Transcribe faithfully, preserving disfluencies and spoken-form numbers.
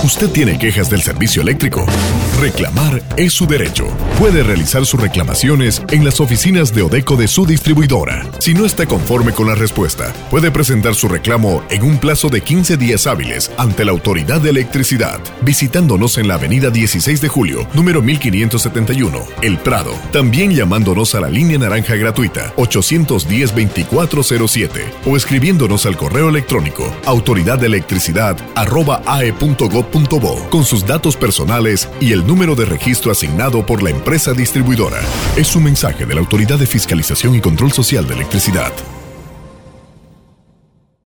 ¿Usted tiene quejas del servicio eléctrico? Reclamar es su derecho. Puede realizar sus reclamaciones en las oficinas de Odeco de su distribuidora. Si no está conforme con la respuesta, puede presentar su reclamo en un plazo de quince días hábiles ante la Autoridad de Electricidad, visitándonos en la avenida dieciséis de julio, número mil quinientos setenta y uno, El Prado. También llamándonos a la línea naranja gratuita ochocientos diez, veinticuatro cero siete o escribiéndonos al correo electrónico autoridaddeelectricidad arroba a e punto gob punto bo con sus datos personales y el número de registro asignado por la empresa distribuidora. Es un mensaje de la Autoridad de Fiscalización y Control Social de Electricidad.